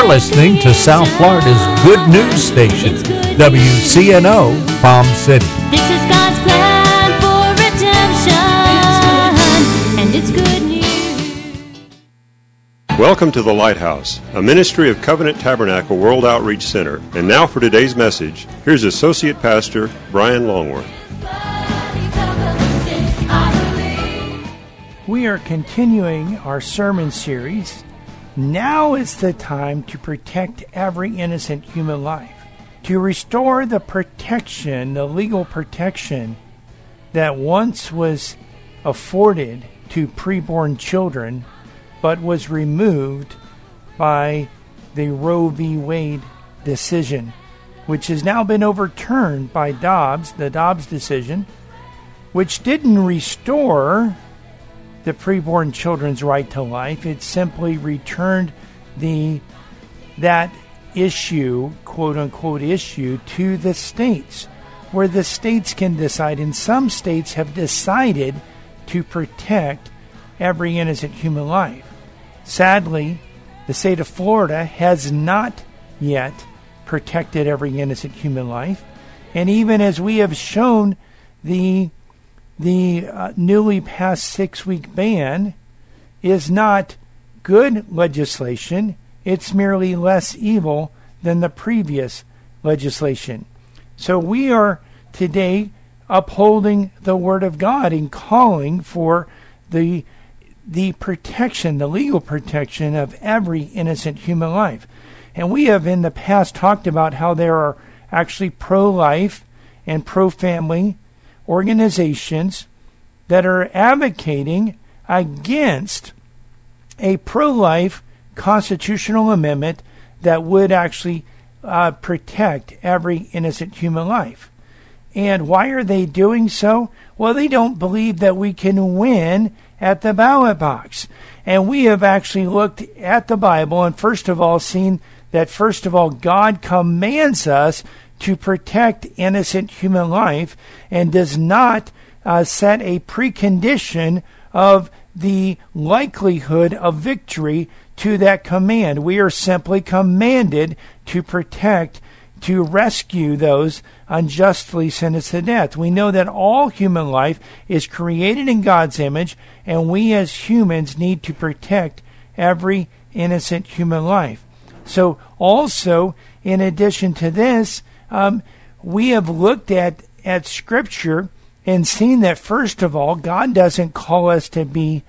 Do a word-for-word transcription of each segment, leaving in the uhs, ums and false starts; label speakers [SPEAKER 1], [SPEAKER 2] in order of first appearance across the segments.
[SPEAKER 1] listening to South Florida's Good News Station, W C N O, Palm City.
[SPEAKER 2] This is God's plan for redemption, and it's good news.
[SPEAKER 3] Welcome to The Lighthouse, a ministry of Covenant Tabernacle World Outreach Center. And now for today's message, here's Associate Pastor Brian Longworth.
[SPEAKER 4] We are continuing our sermon series. Now is the time to protect every innocent human life, to restore the protection, the legal protection that once was afforded to preborn children, but was removed by the Roe v. Wade decision, which has now been overturned by Dobbs, the Dobbs decision, which didn't restore the preborn children's right to life. It simply returned the that issue, quote-unquote issue, to the states, where the states can decide. And some states have decided to protect every innocent human life. Sadly, the state of Florida has not yet protected every innocent human life. And even as we have shown, the The uh, newly passed six-week ban is not good legislation. It's merely less evil than the previous legislation. So we are today upholding the Word of God and calling for the the protection, the legal protection of every innocent human life. And we have in the past talked about how there are actually pro-life and pro-family organizations that are advocating against a pro-life constitutional amendment that would actually uh, protect every innocent human life. And why are they doing so? Well, they don't believe that we can win at the ballot box. And we have actually looked at the Bible and first of all seen that first of all God commands us to protect innocent human life and does not uh, set a precondition of the likelihood of victory to that command. We are simply commanded to protect, to rescue those unjustly sentenced to death. We know that all human life is created in God's image, and we as humans need to protect every innocent human life. So also, in addition to this, Um, we have looked at, at Scripture and seen that, first of all, God doesn't call us to be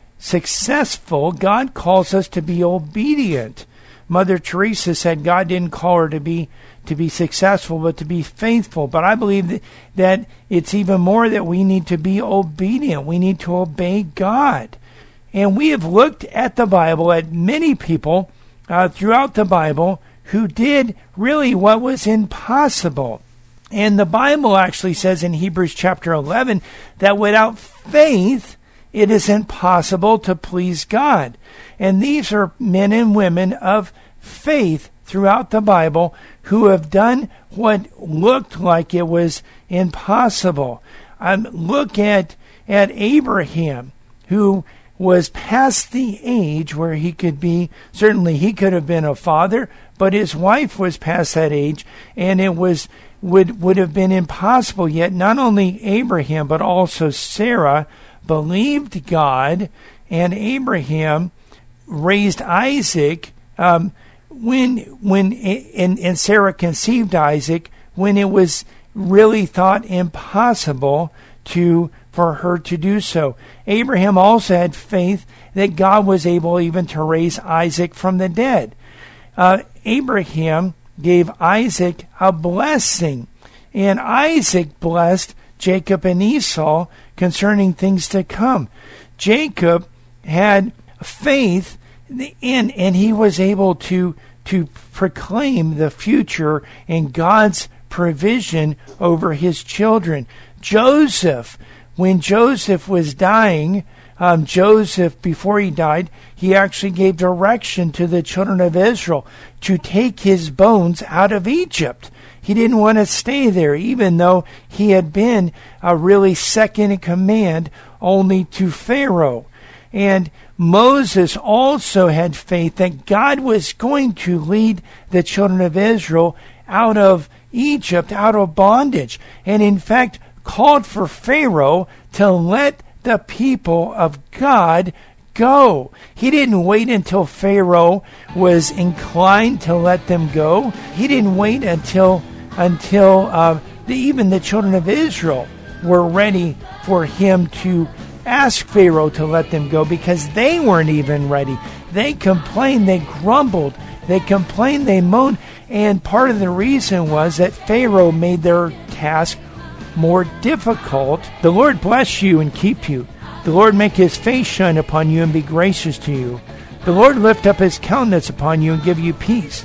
[SPEAKER 4] successful. God calls us to be obedient. Mother Teresa said God didn't call her to be to be successful, but to be faithful. But I believe that, that it's even more that we need to be obedient. We need to obey God. And we have looked at the Bible, at many people uh, throughout the Bible who did really what was impossible. And the Bible actually says in Hebrews chapter eleven that without faith, it is impossible to please God. And these are men and women of faith throughout the Bible who have done what looked like it was impossible. Um, look at, at Abraham, who was past the age where he could be, certainly he could have been a father, but his wife was past that age, and it was would would have been impossible. Yet not only Abraham, but also Sarah believed God, and Abraham raised Isaac um, when when and, and Sarah conceived Isaac when it was really thought impossible to for her to do so. Abraham also had faith that God was able even to raise Isaac from the dead. Uh, Abraham gave Isaac a blessing, and Isaac blessed Jacob and Esau concerning things to come. Jacob had faith in, and he was able to, to proclaim the future and God's provision over his children. Joseph, when Joseph was dying, um, Joseph, before he died, he actually gave direction to the children of Israel to take his bones out of Egypt. He didn't want to stay there, even though he had been a really second in command only to Pharaoh. And Moses also had faith that God was going to lead the children of Israel out of Egypt, out of bondage, and in fact called for Pharaoh to let the people of God go. He didn't wait until Pharaoh was inclined to let them go. He didn't wait until until uh, the, even the children of Israel were ready for him to ask Pharaoh to let them go, because they weren't even ready. They complained, they grumbled, they complained, they moaned, and part of the reason was that Pharaoh made their task more difficult. The Lord bless you and keep you. The Lord make his face shine upon you and be gracious to you. The Lord lift up his countenance upon you and give you peace.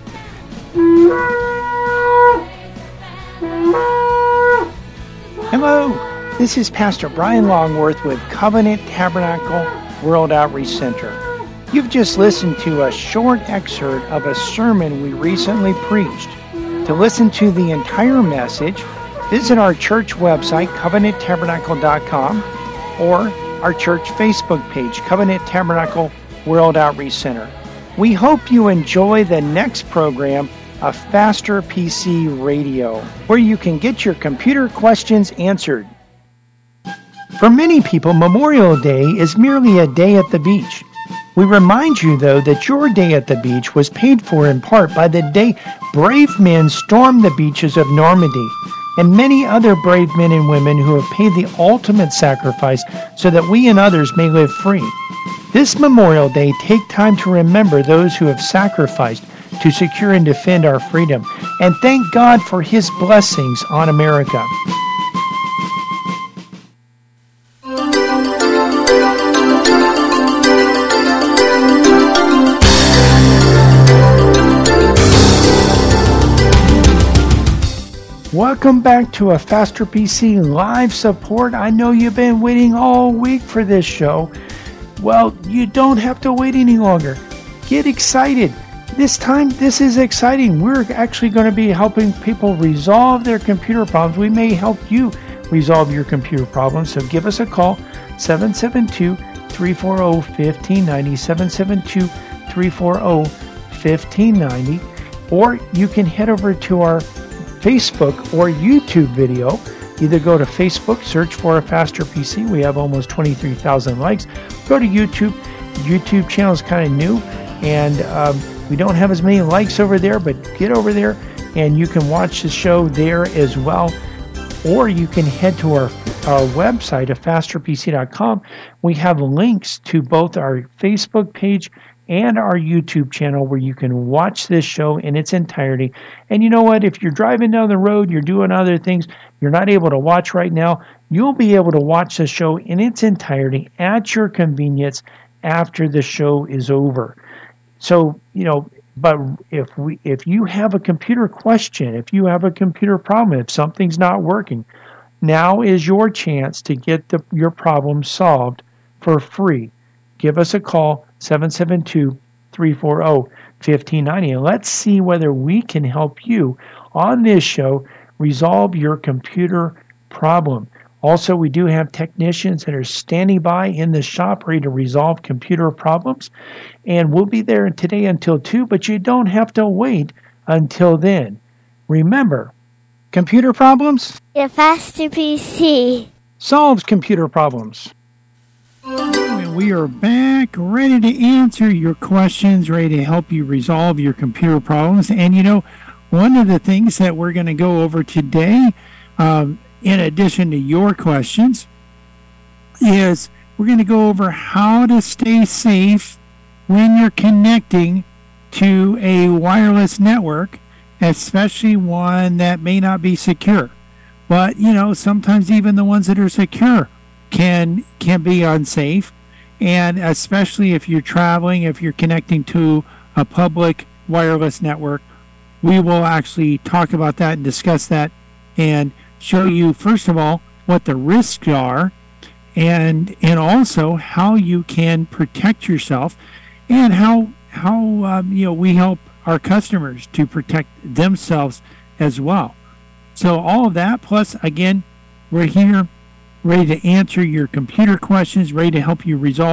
[SPEAKER 4] Hello. This is Pastor Brian Longworth with Covenant Tabernacle World Outreach Center. You've just listened to a short excerpt of a sermon we recently preached. To listen to the entire message, visit our church website, covenant tabernacle dot com, or our church Facebook page, Covenant Tabernacle World Outreach Center. We hope you enjoy the next program of Faster P C Radio, where you can get your computer questions answered. For many people, Memorial Day is merely a day at the beach. We remind you, though, that your day at the beach was paid for in part by the day brave men stormed the beaches of Normandy, and many other brave men and women who have paid the ultimate sacrifice so that we and others may live free. This Memorial Day, take time to remember those who have sacrificed to secure and defend our freedom, and thank God for his blessings on America. Welcome back to a Faster P C live support. I know you've been waiting all week for this show. Well, you don't have to wait any longer. Get excited. This time, this is exciting. We're actually going to be helping people resolve their computer problems. We may help you resolve your computer problems. So give us a call, seven seven two, three four zero, one five nine zero, seven seven two, three four zero, one five nine zero. Or you can head over to our Facebook or YouTube video. Either go to Facebook, search for a Faster P C. We have almost twenty-three thousand likes. Go to YouTube. YouTube channel is kind of new, and um, we don't have as many likes over there, but get over there and you can watch the show there as well. Or you can head to our, our website at faster p c dot com. We have links to both our Facebook page and our YouTube channel where you can watch this show in its entirety. And you know what? If you're driving down the road, you're doing other things, you're not able to watch right now, you'll be able to watch the show in its entirety at your convenience after the show is over. So, you know, but if we if you have a computer question, if you have a computer problem, if something's not working, now is your chance to get the, your problem solved for free. Give us a call, seven seven two, three four zero, one five nine zero. Let's see whether we can help you on this show resolve your computer problem. Also, we do have technicians that are standing by in the shop ready to resolve computer problems. And we'll be there today until two, but you don't have to wait until then. Remember, computer problems?
[SPEAKER 5] Your Faster P C
[SPEAKER 4] solves computer problems. We are back, ready to answer your questions, ready to help you resolve your computer problems. And you know, one of the things that we're going to go over today, um, in addition to your questions, is we're going to go over how to stay safe when you're connecting to a wireless network, especially one that may not be secure. But, you know, sometimes even the ones that are secure can can be unsafe. And especially if you're traveling, if you're connecting to a public wireless network, we will actually talk about that and discuss that and show you, first of all, what the risks are, and and also how you can protect yourself, and how how um, you know we help our customers to protect themselves as well. So all of that, plus again, we're here ready to answer your computer questions, ready to help you resolve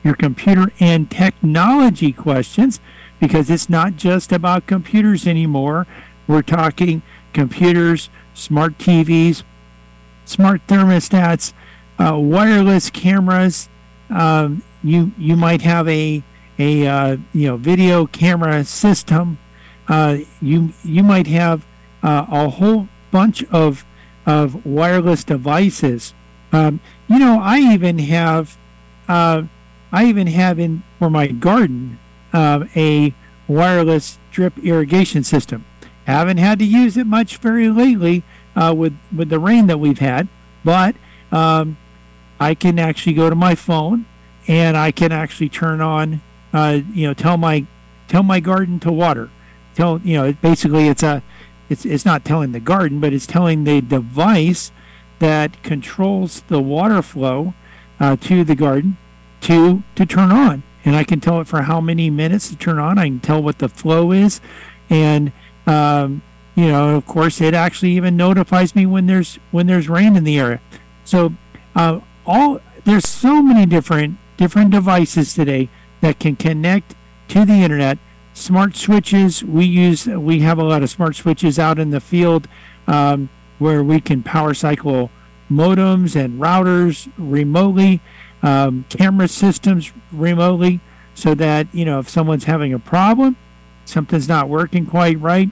[SPEAKER 4] your computer and technology questions, because it's not just about computers anymore. We're talking computers, smart T Vs, smart thermostats, uh, wireless cameras. Um, you you might have a a uh, you know video camera system. Uh, you you might have uh, a whole bunch of of wireless devices. Um, you know, I even have uh, I even have in for my garden uh, a wireless drip irrigation system. Haven't had to use it much very lately uh, with with the rain that we've had, but um, I can actually go to my phone and I can actually turn on, uh, you know, tell my tell my garden to water. Tell you know, basically it's a it's it's not telling the garden, but it's telling the device that controls the water flow uh, to the garden to to turn on, and I can tell it for how many minutes to turn on. I can tell what the flow is, and um, you know, of course, it actually even notifies me when there's when there's rain in the area. So uh, all there's so many different different devices today that can connect to the internet. Smart switches, we use we have a lot of smart switches out in the field um, where we can power cycle modems and routers remotely, um, camera systems remotely, so that, you know, if someone's having a problem, something's not working quite right,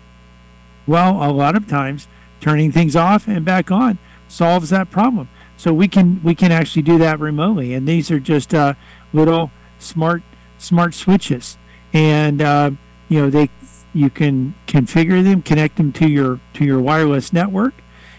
[SPEAKER 4] well, a lot of times turning things off and back on solves that problem. So we can we can actually do that remotely, and these are just uh, little smart smart switches, and uh, you know they you can configure them, connect them to your to your wireless network,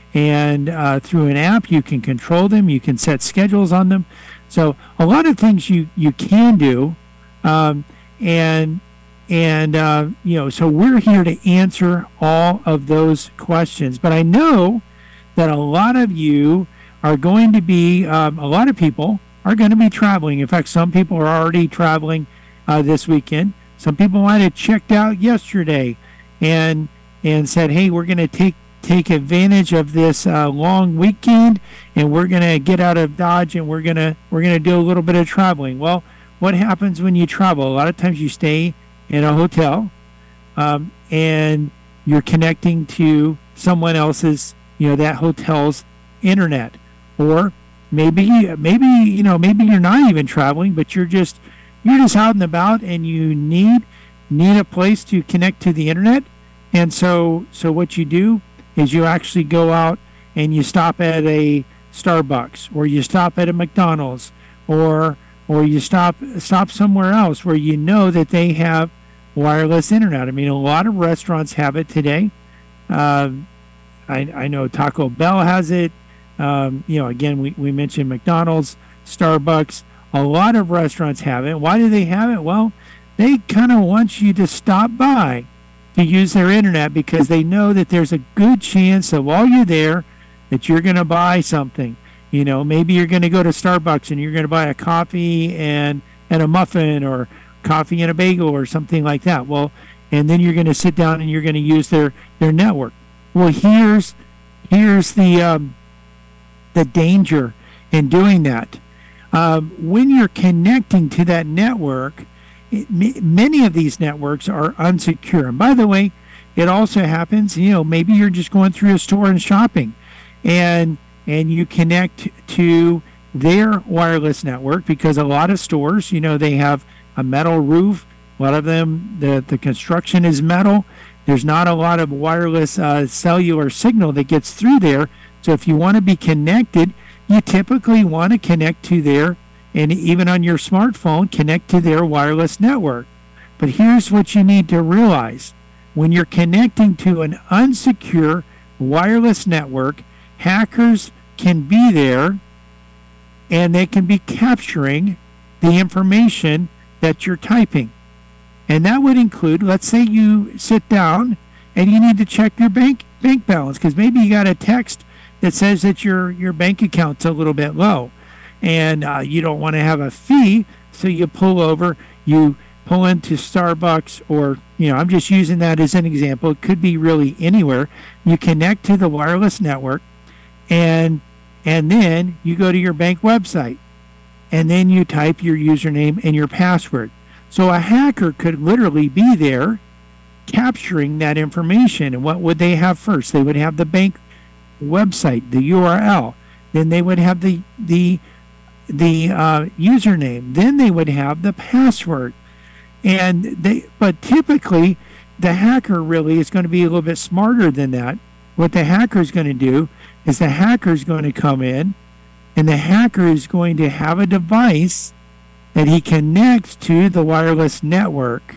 [SPEAKER 4] and uh, through an app you can control them. You can set schedules on them. So a lot of things you you can do, um, and and uh, you know so we're here to answer all of those questions. But I know that a lot of you are going to be, um, a lot of people are going to be traveling. In fact, some people are already traveling uh, this weekend. Some people might have checked out yesterday and and said, hey, we're going to take take advantage of this uh, long weekend, and we're going to get out of Dodge, and we're going to we're going to do a little bit of traveling. Well, what happens when you travel? A lot of times you stay in a hotel, um, and you're connecting to someone else's, you know, that hotel's internet. Or maybe maybe you know maybe you're not even traveling, but you're just you're just out and about, and you need need a place to connect to the internet. And so so what you do is you actually go out and you stop at a Starbucks, or you stop at a McDonald's, or or you stop stop somewhere else where you know that they have wireless internet. I mean, a lot of restaurants have it today. Uh, I I know Taco Bell has it. Um, you know, again, we, we mentioned McDonald's, Starbucks. A lot of restaurants have it. Why do they have it? Well, they kind of want you to stop by to use their internet, because they know that there's a good chance that while you're there that you're going to buy something. You know, maybe you're going to go to Starbucks and you're going to buy a coffee and, and a muffin, or coffee and a bagel, or something like that. Well, and then you're going to sit down and you're going to use their, their network. Well, here's here's the... Um, the danger in doing that. Um, when you're connecting to that network, it, m- many of these networks are unsecure. And by the way, it also happens, you know, maybe you're just going through a store and shopping, and and you connect to their wireless network, because a lot of stores, you know, they have a metal roof. A lot of them, the, the construction is metal. There's not a lot of wireless uh, cellular signal that gets through there. So if you want to be connected, you typically want to connect to their, and even on your smartphone, connect to their wireless network. But here's what you need to realize. When you're connecting to an unsecure wireless network, hackers can be there, and they can be capturing the information that you're typing. And that would include, let's say you sit down and you need to check your bank bank balance, because maybe you got a text that says that your, your bank account's a little bit low, and uh, you don't want to have a fee, so you pull over, you pull into Starbucks, or, you know, I'm just using that as an example. It could be really anywhere. You connect to the wireless network, and and then you go to your bank website, and then you type your username and your password. So a hacker could literally be there capturing that information. And what would they have first? They would have the bank website, the U R L. Then they would have the the the uh, username. Then they would have the password. And they, but typically, the hacker really is going to be a little bit smarter than that. What the hacker is going to do is the hacker is going to come in, and the hacker is going to have a device that he connects to the wireless network,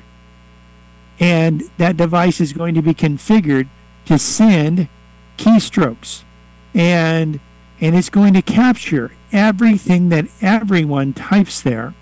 [SPEAKER 4] and that device is going to be configured to send keystrokes, and and it's going to capture everything that everyone types there,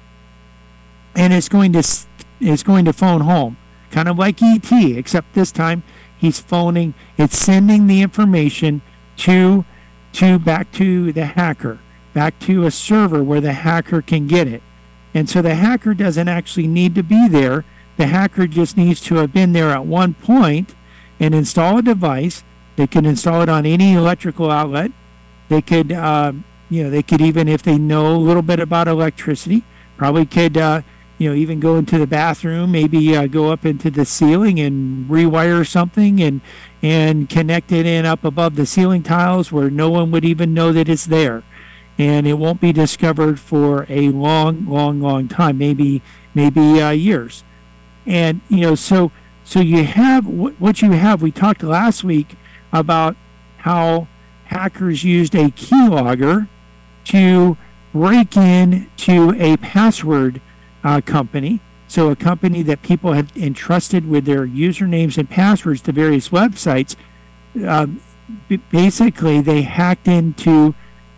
[SPEAKER 4] and it's going to it's going to phone home, kind of like E T, except this time he's phoning. It's sending the information to to back to the hacker, back to a server where the hacker can get it. And so the hacker doesn't actually need to be there. The hacker just needs to have been there at one point and install a device. They can install it on any electrical outlet. They could, uh, you know, they could even, if they know a little bit about electricity, probably could, uh, you know, even go into the bathroom, maybe uh, go up into the ceiling and rewire something and and connect it in up above the ceiling tiles where no one would even know that it's there. And it won't be discovered for a long, long, long time, maybe maybe uh, years. And, you know, so so you have what you have. We talked last week about how hackers used a keylogger to break in to a password uh, company. So a company that people had entrusted with their usernames and passwords to various websites. Uh, basically, they hacked into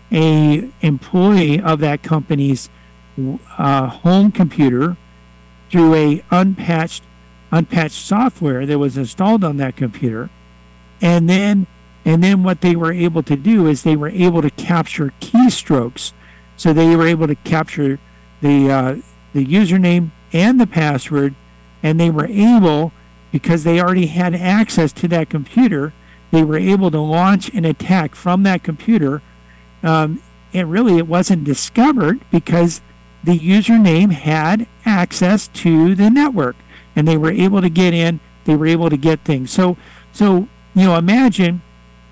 [SPEAKER 4] a employee of that company's uh, home computer through a unpatched unpatched software that was installed on that computer, and then and then what they were able to do is they were able to capture keystrokes. So they were able to capture the uh, the username and the password, and they were able, because they already had access to that computer, they were able to launch an attack from that computer. Um, and really, it wasn't discovered because the username had access to the network, and they were able to get in. They were able to get things. So, so you know, imagine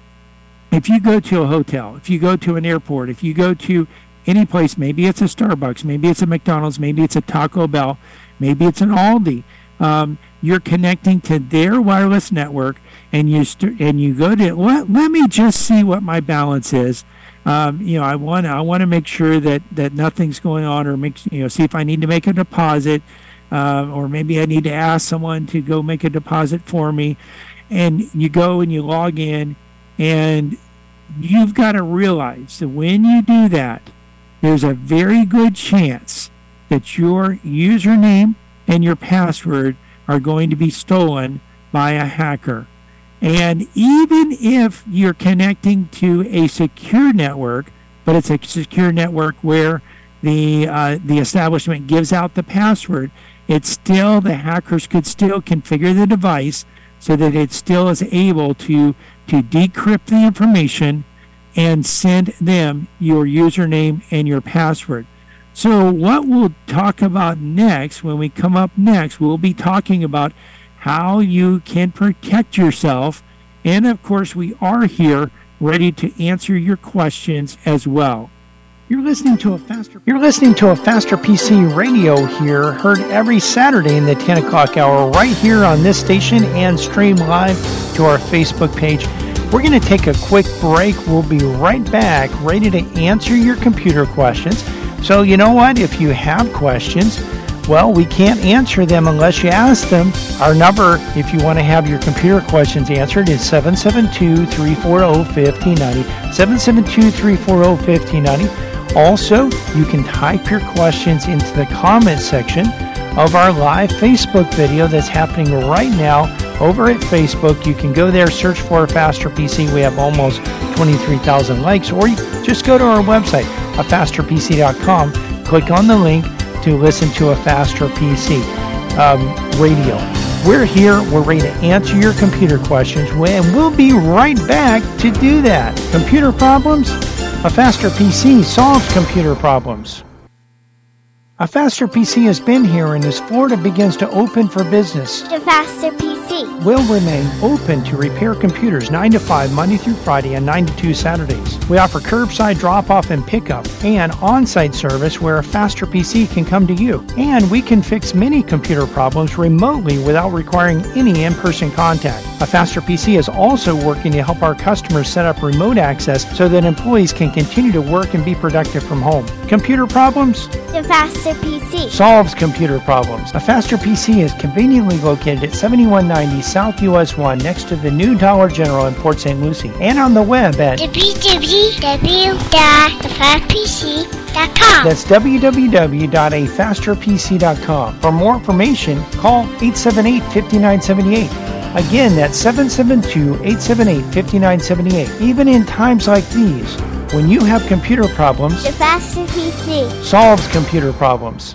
[SPEAKER 4] if you go to a hotel, if you go to an airport, if you go to any place, maybe it's a Starbucks, maybe it's a McDonald's, maybe it's a Taco Bell, maybe it's an Aldi. Um, you're connecting to their wireless network, and you st- and you go to let, let me just see what my balance is. Um, you know, I want I want to make sure that, that nothing's going on, or make you know see if I need to make a deposit, uh, or maybe I need to ask someone to go make a deposit for me. And you go and you log in, and you've got to realize that when you do that, there's a very good chance that your username and your password are going to be stolen by a hacker. And even if you're connecting to a secure network, but it's a secure network where the uh, the establishment gives out the password, it's still, the hackers could still configure the device so that it still is able to to decrypt the information and send them your username and your password. So what we'll talk about next, when we come up next, we'll be talking about how you can protect yourself. And of course, we are here ready to answer your questions as well. You're listening to a faster You're listening to a Faster P C radio here, heard every Saturday in the ten o'clock hour right here on this station, and stream live to our Facebook page. We're going to take a quick break. We'll be right back, ready to answer your computer questions. So you know what? If you have questions, well, we can't answer them unless you ask them. Our number, if you want to have your computer questions answered, is seven seven two, three four zero, five zero nine zero, seven seven two, three four zero, five zero nine zero. Also, you can type your questions into the comment section of our live Facebook video that's happening right now over at Facebook. You can go there, search for Faster P C. We have almost twenty-three thousand likes. Or you just go to our website, a faster p c dot com, click on the link to listen to a Faster P C um, radio. We're here. We're ready to answer your computer questions, and we'll be right back to do that. Computer problems? A Faster P C solves computer problems. A Faster P C has been here, and as Florida begins to open for business,
[SPEAKER 5] The Faster P C.
[SPEAKER 4] will remain open to repair computers nine to five Monday through Friday and nine to two Saturdays. We offer curbside drop-off and pickup and on-site service where a Faster P C can come to you. And we can fix many computer problems remotely without requiring any in-person contact. A Faster P C is also working to help our customers set up remote access so that employees can continue to work and be productive from home. Computer problems?
[SPEAKER 5] The Faster P C.
[SPEAKER 4] Solves computer problems. A Faster P C is conveniently located at seventy-one ninety South U S one next to the new Dollar General in Port Saint Lucie, and on the web at
[SPEAKER 5] w w w dot the fast p c dot com.
[SPEAKER 4] that's w w w dot a faster p c dot com. For more information, call eight seven eight, five nine seven eight. Again, that's seven seven two, eight seven eight, five nine seven eight. Even in times like these, when you have computer problems,
[SPEAKER 5] The Faster P C.
[SPEAKER 4] solves computer problems.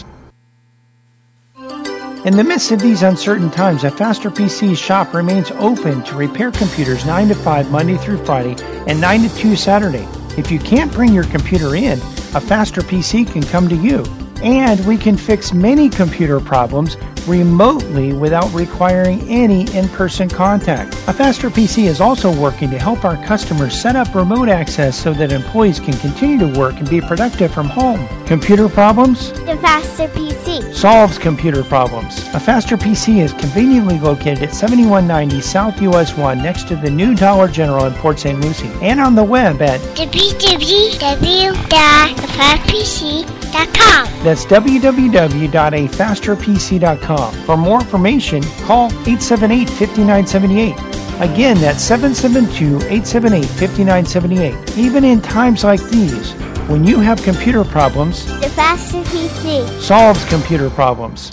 [SPEAKER 4] In the midst of these uncertain times, a Faster P C shop remains open to repair computers nine to five Monday through Friday and nine to two Saturday. If you can't bring your computer in, a Faster P C can come to you. And we can fix many computer problems remotely without requiring any in-person contact. A Faster P C is also working to help our customers set up remote access so that employees can continue to work and be productive from home. Computer problems?
[SPEAKER 5] The Faster P C.
[SPEAKER 4] Solves computer problems. A Faster P C is conveniently located at seventy-one ninety South U S one next to the new Dollar General in Port Saint Lucie, and on the web at
[SPEAKER 5] w w w dot the fast p c dot com.
[SPEAKER 4] that's w w w dot a faster p c dot com. For more information, call eight seven eight, five nine seven eight. Again, that's seven seven two, eight seven eight, five nine seven eight. Even in times like these, when you have computer problems,
[SPEAKER 5] The Faster P C.
[SPEAKER 4] solves computer problems.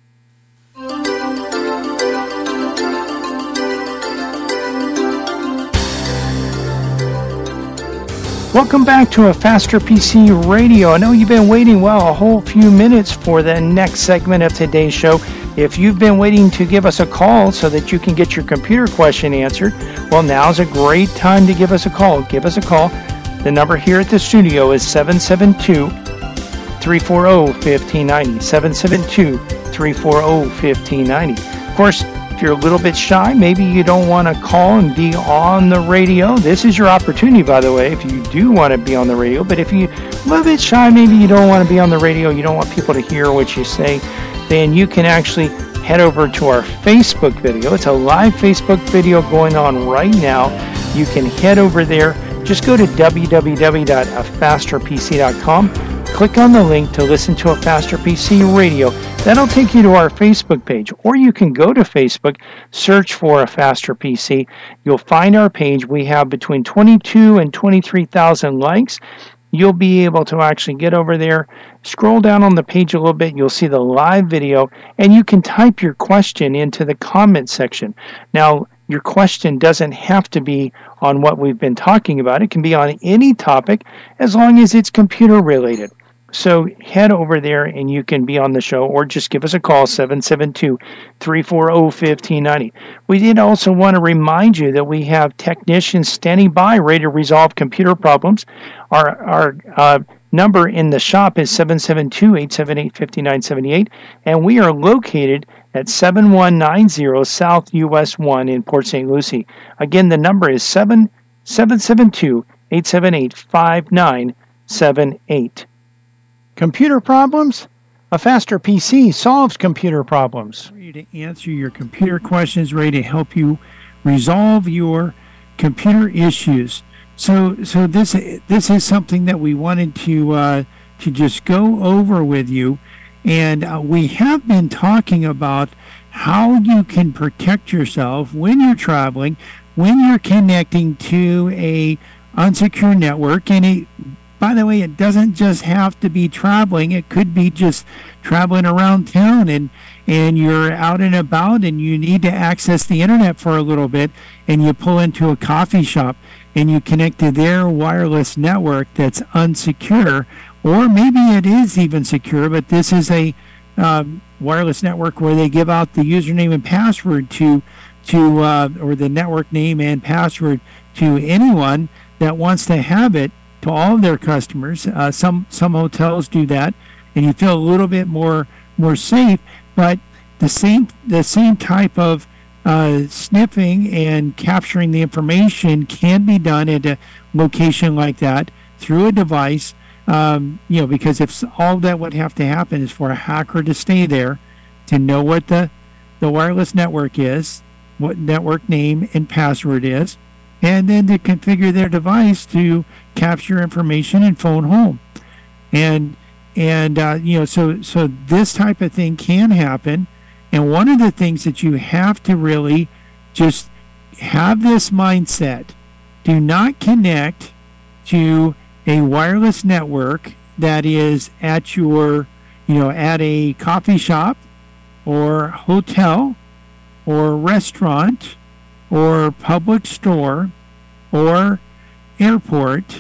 [SPEAKER 4] Welcome back to a Faster P C Radio. I know you've been waiting, well, a whole few minutes for the next segment of today's show. If you've been waiting to give us a call so that you can get your computer question answered, well, now's a great time to give us a call. Give us a call. The number here at the studio is seven seven two, three four zero, one five nine zero, seven seven two, three four zero, one five nine zero. Of course, if you're a little bit shy, maybe you don't want to call and be on the radio, this is your opportunity, by the way, if you do want to be on the radio. But if you're a little bit shy, maybe you don't want to be on the radio, you don't want people to hear what you say, then you can actually head over to our Facebook video. It's a live Facebook video going on right now. You can head over there. Just go to w w w dot a faster p c dot com. Click on the link to listen to a Faster P C Radio. That'll take you to our Facebook page. Or you can go to Facebook, search for a Faster P C. You'll find our page. We have between twenty-two and twenty-three thousand likes. You'll be able to actually get over there, scroll down on the page a little bit, you'll see the live video, and you can type your question into the comment section. Now, your question doesn't have to be on what we've been talking about. It can be on any topic as long as it's computer related. So head over there and you can be on the show, or just give us a call, seven seven two, three four zero, one five nine zero. We did also want to remind you that we have technicians standing by ready to resolve computer problems. Our, our uh, number in the shop is seven seven two, eight seven eight, five nine seven eight, and we are located at seven one nine zero South U S one in Port Saint Lucie. Again, the number is seven seven two, eight seven eight, five nine seven eight. Computer problems? A Faster P C solves computer problems. Ready to answer your computer questions, ready to help you resolve your computer issues. So, so this this is something that we wanted to uh, to just go over with you, and uh, we have been talking about how you can protect yourself when you're traveling, when you're connecting to a unsecure network, and it. By the way, it doesn't just have to be traveling. It could be just traveling around town and, and you're out and about and you need to access the internet for a little bit, and you pull into a coffee shop and you connect to their wireless network that's unsecure, or maybe it is even secure, but this is a um, wireless network where they give out the username and password to, to uh, or the network name and password to anyone that wants to have it, to all of their customers. Uh, some some hotels do that, and you feel a little bit more more safe. But the same the same type of uh, sniffing and capturing the information can be done at a location like that through a device. Um, you know, because if all that would have to happen is for a hacker to stay there, to know what the the wireless network is, what network name and password is, and then to configure their device to capture information and phone home. And and uh, you know, so so this type of thing can happen. And one of the things that you have to really just have this mindset: do not connect to a wireless network that is at your, you know, at a coffee shop or hotel or restaurant or public store or airport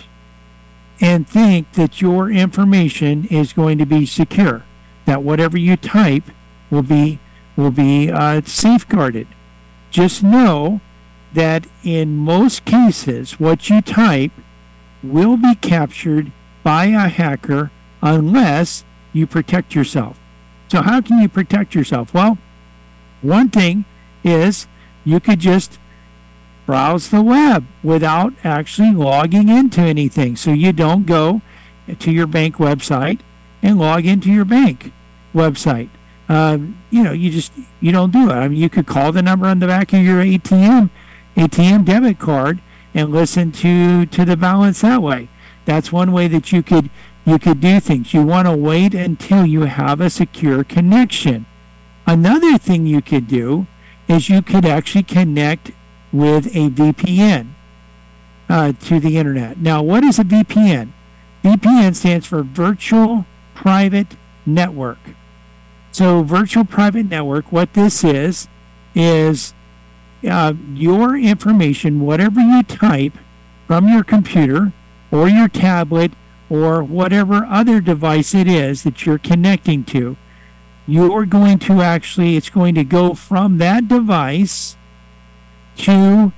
[SPEAKER 4] and think that your information is going to be secure, that whatever you type will be will be uh, safeguarded. Just know that in most cases what you type will be captured by a hacker unless you protect yourself. So how can you protect yourself? Well, one thing is you could just browse the web without actually logging into anything. So you don't go to your bank website and log into your bank website. Um, you know, you just, you don't do it. I mean, you could call the number on the back of your A T M, A T M debit card and listen to, to the balance that way. That's one way that you could you could do things. You want to wait until you have a secure connection. Another thing you could do is you could actually connect with a V P N uh, to the internet. Now, what is a V P N? V P N stands for Virtual Private Network. So Virtual Private Network, what this is, is uh, your information, whatever you type from your computer or your tablet or whatever other device it is that you're connecting to, you're going to actually, it's going to go from that device to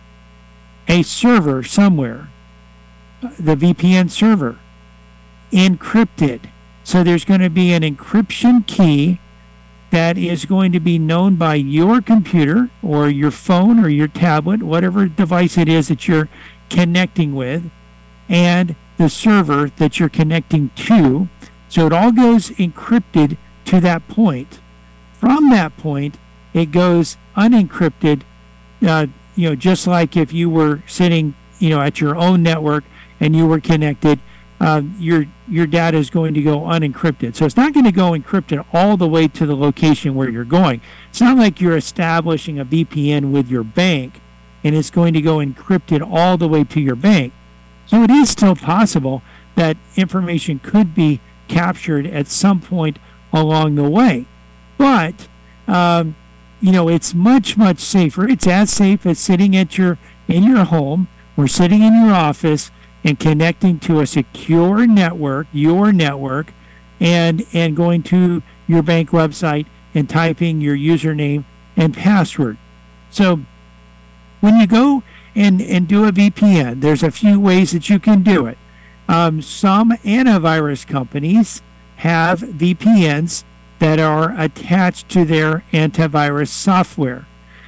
[SPEAKER 4] a server somewhere, the V P N server, encrypted. So there's going to be an encryption key that is going to be known by your computer or your phone or your tablet, whatever device it is that you're connecting with, and the server that you're connecting to. So it all goes encrypted to that point. From that point, it goes unencrypted, uh, you know, just like if you were sitting, you know, at your own network and you were connected, uh, your your data is going to go unencrypted. So it's not going to go encrypted all the way to the location where you're going. It's not like you're establishing a V P N with your bank and it's going to go encrypted all the way to your bank. So it is still possible that information could be captured at some point along the way. But, um, you know, it's much, much safer. It's as safe as sitting at your in your home or sitting in your office and connecting to a secure network, your network, and and going to your bank website and typing your username and password. So when you go and, and do a V P N, there's a few ways that you can do it. Um, some antivirus companies have V P Ns that are attached to their antivirus software.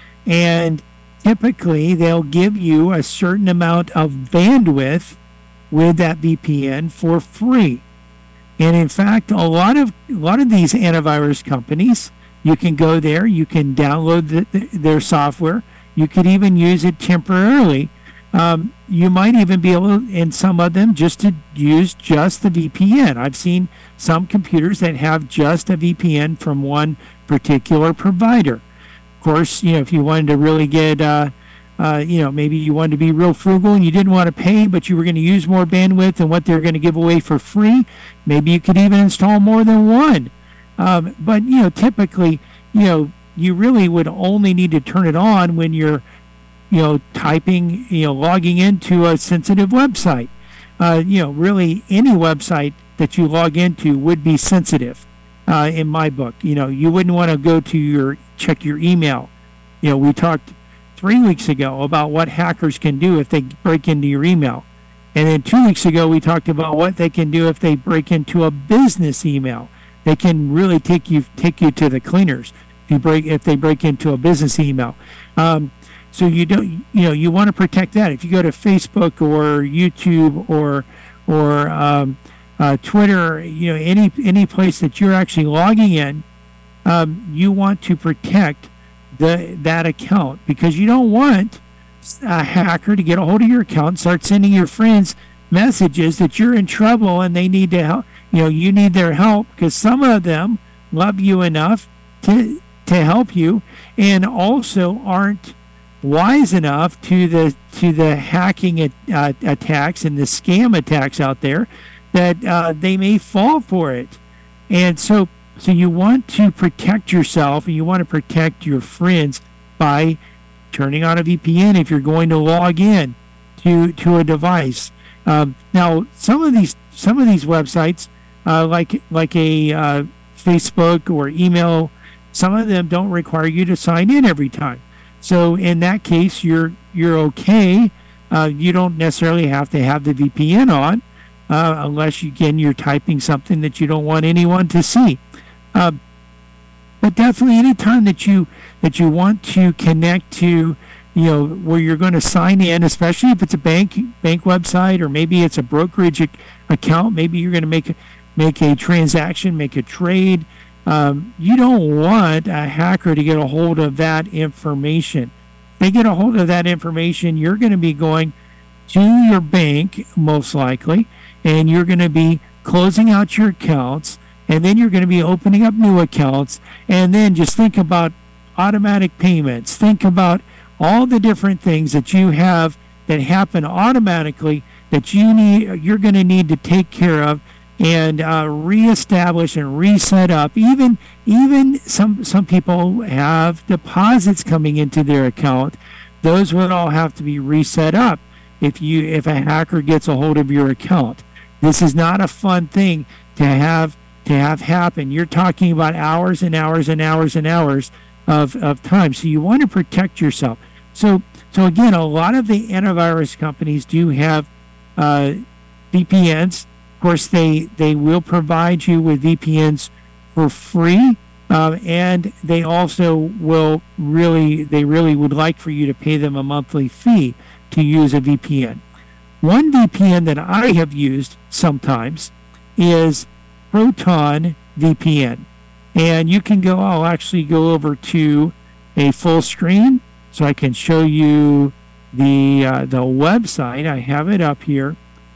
[SPEAKER 4] And typically they'll give you a certain amount of bandwidth with that V P N for free. And in fact, a lot of a lot of these antivirus companies, you can go there, you can download the, the, their software, you could even use it temporarily. Um, you might even be able, in some of them, just to use just the V P N. I've seen some computers that have just a V P N from one particular provider. Of course, you know, if you wanted to really get, uh, uh, you know, maybe you wanted to be real frugal and you didn't want to pay, but you were going to use more bandwidth than what they're going to give away for free, maybe you could even install more than one. Um, but, you know, typically, you know, you really would only need to turn it on when you're, you know, typing, you know, logging into a sensitive website. Uh, you know, really any website that you log into would be sensitive uh, in my book. You know, you wouldn't want to go to your, check your email. You know, we talked three weeks ago about what hackers can do if they break into your email. And then two weeks ago, we talked about what they can do if they break into a business email. They can really take you take you to the cleaners if you break if they break into a business email. Um, so you don't you know you want to protect that. If you go to Facebook or YouTube or or um, uh, Twitter, you know any any place that you're actually logging in, um, you want to protect the that account, because you don't want a hacker to get a hold of your account and start sending your friends messages that you're in trouble and they need to help. You know, you need their help, because some of them love you enough to to help you, and also aren't wise enough to the to the hacking at, uh, attacks and the scam attacks out there that uh, they may fall for it. And so, so you want to protect yourself, and you want to protect your friends by turning on a V P N if you're going to log in to to a device. Um, now, some of these some of these websites, uh, like like a uh, Facebook or email, some of them don't require you to sign in every time. So in that case, you're you're okay. Uh, you don't necessarily have to have the V P N on, uh, unless you, again you're typing something that you don't want anyone to see. Uh, but definitely, any time that you that you want to connect to, you know, where you're going to sign in, especially if it's a bank bank website, or maybe it's a brokerage ac- account, maybe you're going to make a, make a transaction, make a trade. Um, you don't want a hacker to get a hold of that information. If they get a hold of that information, you're going to be going to your bank, most likely, and you're going to be closing out your accounts, and then you're going to be opening up new accounts, and then just think about automatic payments. Think about all the different things that you have that happen automatically that you need, you're going to need to take care of and uh, reestablish and reset up. Even even some some people have deposits coming into their account. Those would all have to be reset up if you if a hacker gets a hold of your account. This is not a fun thing to have to have happen. You're talking about hours and hours and hours and hours of, of time. So you want to protect yourself. So so again, a lot of the antivirus companies do have uh, V P Ns. Of course, they, they will provide you with V P Ns for free, uh, and they also will really, they really would like for you to pay them a monthly fee to use a V P N. One V P N that I have used sometimes is Proton V P N. And you can go, I'll actually go over to a full screen so I can show you the, uh, the website. I have it up here.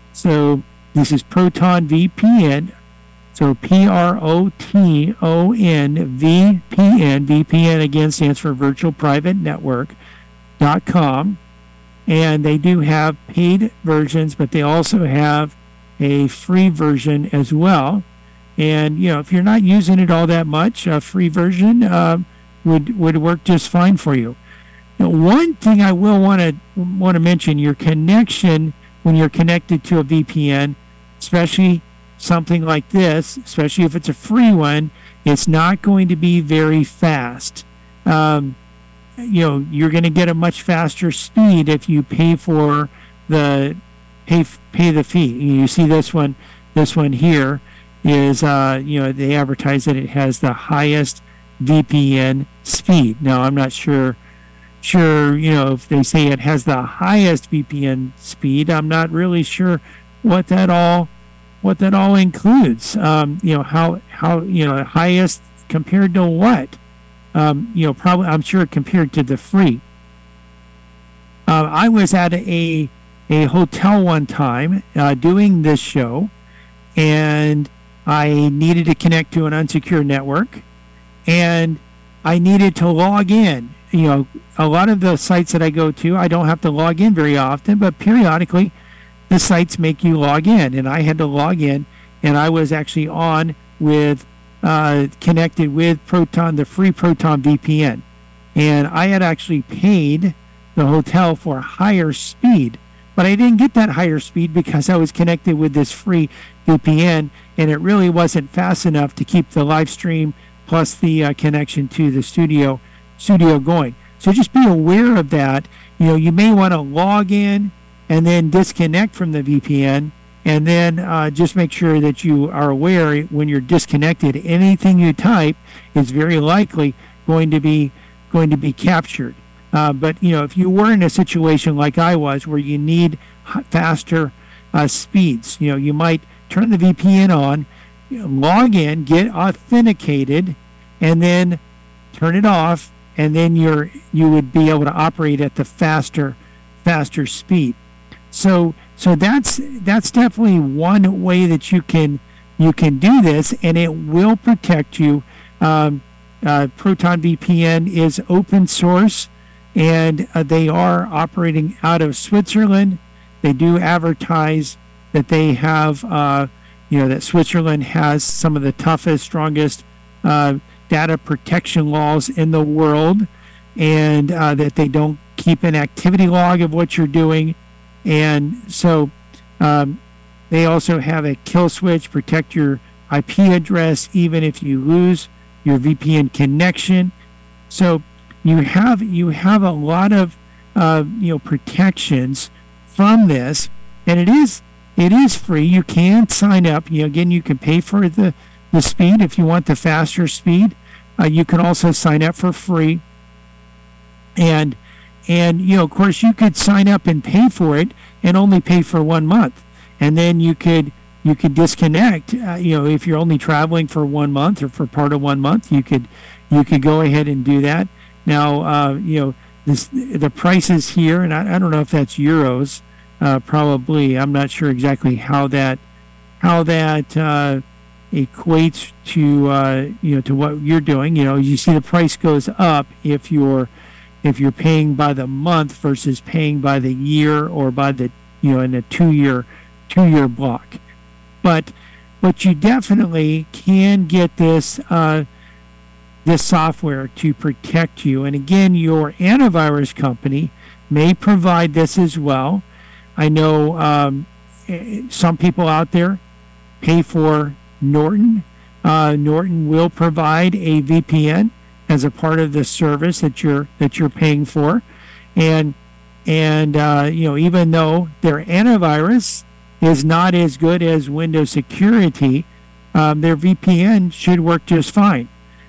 [SPEAKER 4] So this is Proton V P N, so P R O T O N V P N. V P N again stands for Virtual Private Network dot com, and they do have paid versions, but they also have a free version as well. And you know, if you're not using it all that much, a free version uh, would would work just fine for you. Now, one thing I will want to want to mention: your connection when you're connected to a V P N. Especially something like this, especially if it's a free one, it's not going to be very fast. Um, you know, you're going to get a much faster speed if you pay for the pay pay the fee. You see this one, this one here is uh, you know, they advertise that it has the highest V P N speed. Now, I'm not sure sure you know if they say it has the highest V P N speed. I'm not really sure what that all what that all includes. Um, you know, how how you know highest compared to what? Um, you know, probably I'm sure compared to the free. Uh, I was at a a hotel one time uh, doing this show, and I needed to connect to an unsecured network, and I needed to log in. You know, a lot of the sites that I go to, I don't have to log in very often, but periodically the sites make you log in, and I had to log in, and I was actually on with uh, connected with Proton, the free Proton V P N, and I had actually paid the hotel for higher speed, but I didn't get that higher speed because I was connected with this free V P N, and it really wasn't fast enough to keep the live stream plus the uh, connection to the studio studio going. So just be aware of that. You know, you may want to log in and then disconnect from the V P N. And then uh, just make sure that you are aware when you're disconnected, anything you type is very likely going to be going to be captured. Uh, but you know, if you were in a situation like I was, where you need faster uh, speeds, you know, you might turn the V P N on, log in, get authenticated, and then turn it off, and then you're you would be able to operate at the faster faster speed. So. So that's that's definitely one way that you can you can do this, and it will protect you. Um, uh, Proton V P N is open source, and uh, they are operating out of Switzerland. They do advertise that they have, uh, you know, that Switzerland has some of the toughest, strongest uh, data protection laws in the world, and uh, that they don't keep an activity log of what you're doing. And so um, they also have a kill switch, protect your I P address even if you lose your V P N connection. So you have you have a lot of uh, you know protections from this, and it is it is free. You can sign up. You know, again, you can pay for the the speed if you want the faster speed. Uh, you can also sign up for free, and. And, you know, of course, you could sign up and pay for it and only pay for one month. And then you could you could disconnect. Uh, you know, if you're only traveling for one month or for part of one month, you could you could go ahead and do that. Now, uh, you know, this, the prices here, and I, I don't know if that's euros, uh, probably. I'm not sure exactly how that how that uh, equates to, uh, you know, to what you're doing. You know, you see the price goes up if you're if you're paying by the month versus paying by the year or by the, you know, in a two-year two-year block. But but you definitely can get this uh, this software to protect you. And again, your antivirus company may provide this as well. I know um, some people out there pay for Norton. Uh, Norton will provide a V P N as a part of the service that you're that you're paying for, and and uh, you know, even though their antivirus is not as good as Windows Security, um, their V P N should work just fine.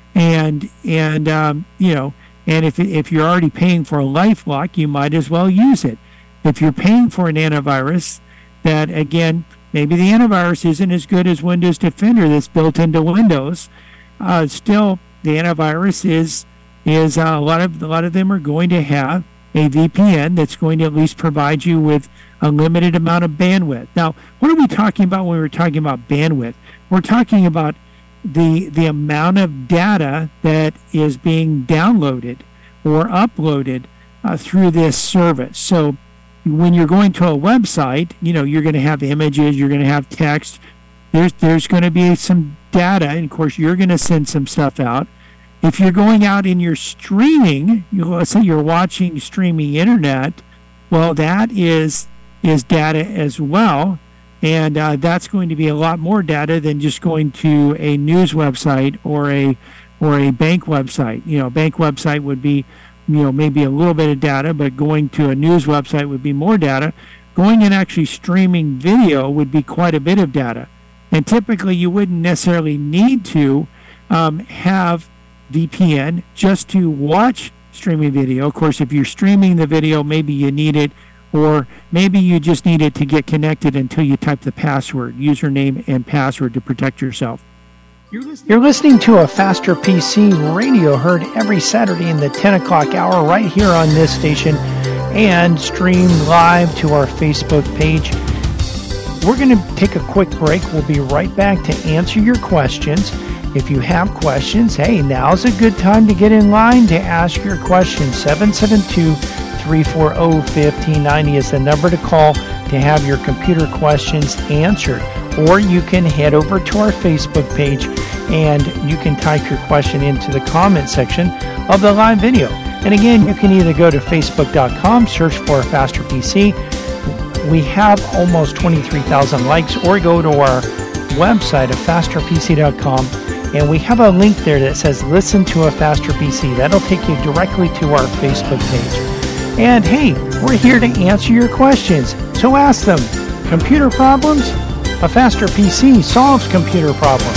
[SPEAKER 4] And and um, you know, and if if you're already paying for a LifeLock, you might as well use it. If you're paying for an antivirus, that again, maybe the antivirus isn't as good as Windows Defender that's built into Windows, uh, still. The antivirus is is uh, a lot of a lot of them are going to have a V P N that's going to at least provide you with a limited amount of bandwidth. Now, what are we talking about when we're talking about bandwidth? We're talking about the the amount of data that is being downloaded or uploaded uh, through this service. So, when you're going to a website, you know, you're going to have images, you're going to have text. There's there's going to be some data, and of course you're going to send some stuff out. If you're going out and you're streaming, you, let's say you're watching streaming internet, well, that is is data as well, and uh, that's going to be a lot more data than just going to a news website or a or a bank website. You know, a bank website would be, you know, maybe a little bit of data, but going to a news website would be more data. Going and actually streaming video would be quite a bit of data. And typically, you wouldn't necessarily need to um, have V P N just to watch streaming video. Of course, if you're streaming the video, maybe you need it, or maybe you just need it to get connected until you type the password, username and password to protect yourself. You're listening to a Faster P C radio, heard every Saturday in the ten o'clock hour right here on this station, and streamed live to our Facebook page. We're going to take a quick break. We'll be right back to answer your questions. If you have questions, hey, now's a good time to get in line to ask your question. seven seven two, three four zero, one five nine zero is the number to call to have your computer questions answered. Or you can head over to our Facebook page and you can type your question into the comment section of the live video. And again, you can either go to facebook dot com, search for Faster P C. We have almost twenty-three thousand likes, or go to our website at faster p c dot com, and we have a link there that says listen to a Faster P C. That'll take you directly to our Facebook page. And hey, we're here to answer your questions. So ask them, computer problems? A Faster P C solves computer problems.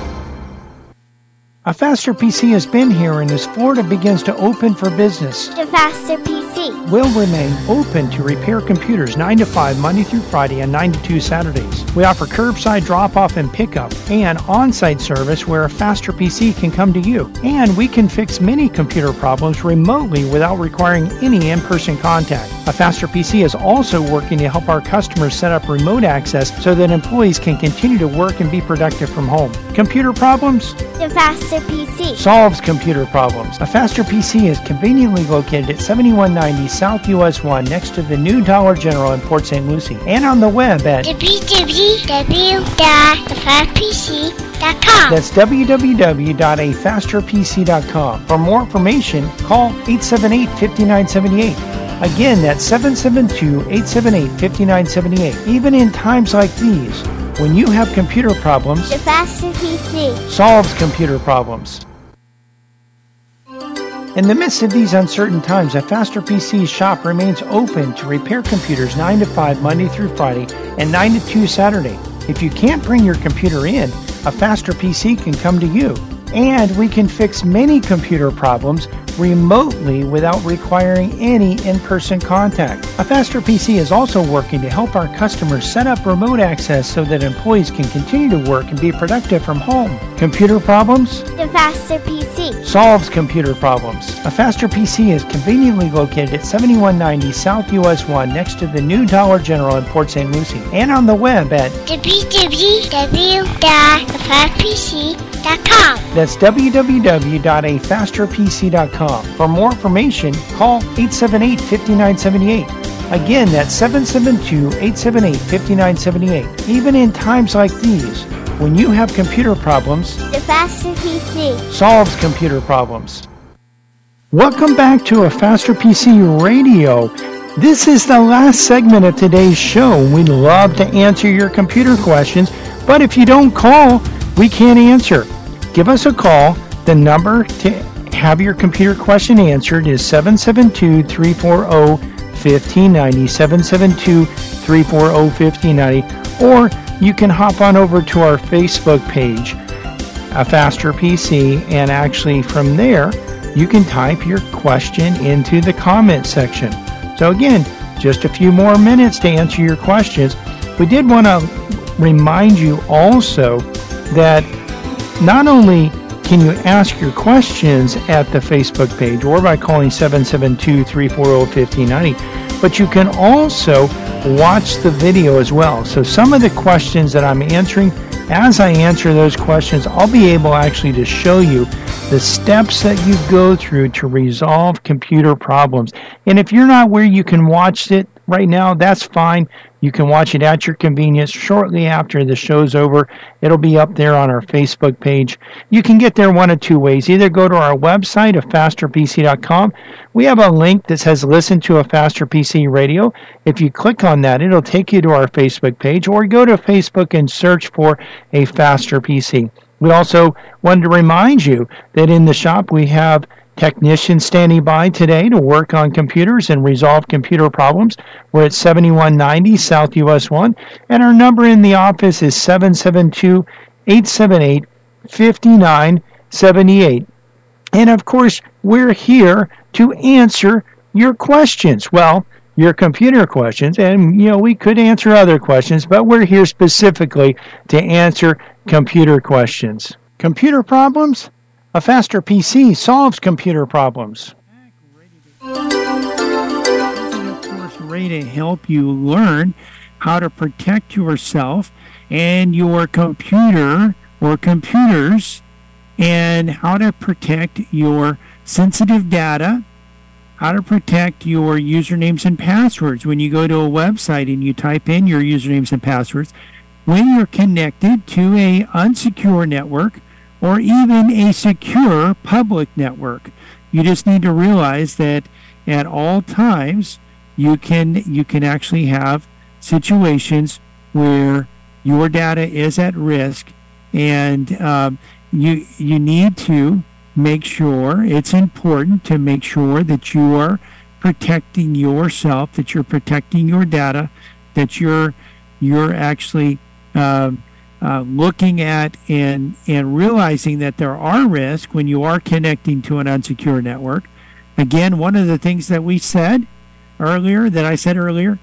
[SPEAKER 4] A Faster P C has been here, and as Florida begins to open for business,
[SPEAKER 5] The Faster P C.
[SPEAKER 4] will remain open to repair computers nine to five Monday through Friday and nine to two Saturdays. We offer curbside drop-off and pickup and on-site service where a Faster P C can come to you. And we can fix many computer problems remotely without requiring any in-person contact. A Faster P C is also working to help our customers set up remote access so that employees can continue to work and be productive from home. Computer problems?
[SPEAKER 5] The Faster P C.
[SPEAKER 4] Solves computer problems. A Faster P C is conveniently located at seventy-one ninety South U S one next to the new Dollar General in Port Saint Lucie, and on the web at
[SPEAKER 5] w w w dot the fast p c dot com.
[SPEAKER 4] that's w w w dot a faster p c dot com. For more information, call eight seven eight, five nine seven eight. Again, that's seven seven two, eight seven eight, five nine seven eight. Even in times like these, when you have computer problems,
[SPEAKER 5] The Faster P C.
[SPEAKER 4] solves computer problems. In the midst of these uncertain times, a Faster P C shop remains open to repair computers nine to five Monday through Friday and nine to two Saturday. If you can't bring your computer in, a Faster P C can come to you. And we can fix many computer problems remotely without requiring any in-person contact. A Faster P C is also working to help our customers set up remote access so that employees can continue to work and be productive from home. Computer problems?
[SPEAKER 5] The Faster P C.
[SPEAKER 4] Solves computer problems. A Faster P C is conveniently located at seventy-one ninety South U S one next to the new Dollar General in Port Saint Lucie, and on the web at
[SPEAKER 5] w w w dot the fast p c dot com.
[SPEAKER 4] that's w w w dot a faster p c dot com. For more information, call eight seven eight, five nine seven eight. Again, that's seven seven two, eight seven eight, five nine seven eight. Even in times like these, when you have computer problems,
[SPEAKER 5] The Faster P C.
[SPEAKER 4] solves computer problems. Welcome back to a Faster P C Radio. This is the last segment of today's show. We'd love to answer your computer questions, but if you don't call, we can't answer. Give us a call. The number to have your computer question answered is seven seven two, three four zero, five nine zero, seven seven two, three four zero, five nine zero, or you can hop on over to our Facebook page, A Faster P C, and actually from there, you can type your question into the comment section. So again, just a few more minutes to answer your questions. We did want to remind you also that not only can you ask your questions at the Facebook page or by calling seven seven two, three four zero, five nine zero, but you can also watch the video as well. So some of the questions that I'm answering, as I answer those questions, I'll be able actually to show you the steps that you go through to resolve computer problems. And if you're not where you can watch it right now, that's fine. You can watch it at your convenience shortly after the show's over. It'll be up there on our Facebook page. You can get there one of two ways. Either go to our website, a faster p c dot com. We have a link that says listen to a Faster P C Radio. If you click on that, it'll take you to our Facebook page, or go to Facebook and search for a Faster P C. We also wanted to remind you that in the shop we have technicians standing by today to work on computers and resolve computer problems. We're at seventy-one ninety South U S one, and our number in the office is seven seven two, eight seven eight, five nine seven eight. And of course, we're here to answer your questions. Well, your computer questions, and you know, we could answer other questions, but we're here specifically to answer computer questions. Computer problems? A Faster P C solves computer problems. Of course, ready to help you learn how to protect yourself and your computer or computers, and how to protect your sensitive data, how to protect your usernames and passwords. When you go to a website and you type in your usernames and passwords, when you're connected to a unsecure network or even a secure public network, you just need to realize that at all times you can you can actually have situations where your data is at risk, and um, you you need to make sure, it's important to make sure that you are protecting yourself, that you're protecting your data that you're you're actually uh, uh, looking at and and realizing that there are risks when you are connecting to an unsecure network. Again, one of the things that we said earlier, that I said earlier,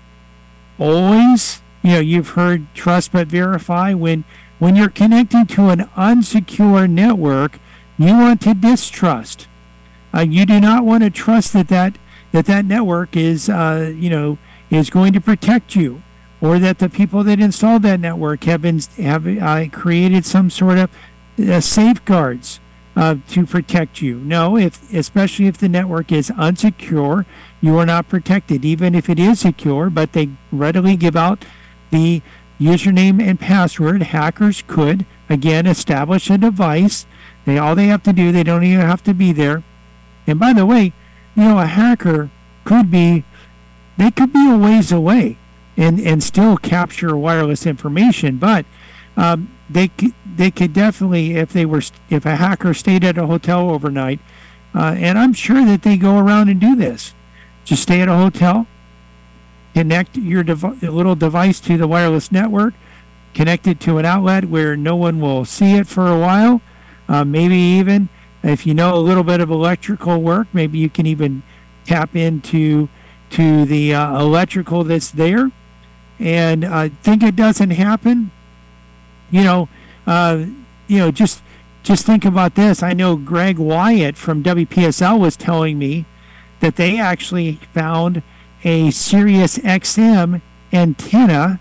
[SPEAKER 4] always, you know, you've heard trust but verify. When when you're connecting to an unsecure network, you want to distrust. Uh, you do not want to trust that that, that, that network is, uh, you know, is going to protect you, or that the people that installed that network have been have uh, created some sort of uh, safeguards uh, to protect you. No, if especially if the network is unsecure, you are not protected, even if it is secure. But they readily give out the username and password. Hackers could again establish a device. They all they have to do, they don't even have to be there. And by the way, you know, a hacker could be, they could be a ways away and, and still capture wireless information. But um, they could, they could definitely, if they were, if a hacker stayed at a hotel overnight, uh, and I'm sure that they go around and do this. Just stay at a hotel, connect your dev- little device to the wireless network, connect it to an outlet where no one will see it for a while. Uh, maybe even if you know a little bit of electrical work, maybe you can even tap into to the uh, electrical that's there. And I uh, think it doesn't happen. You know, uh, you know, just just think about this. I know Greg Wyatt from W P S L was telling me that they actually found a Sirius X M antenna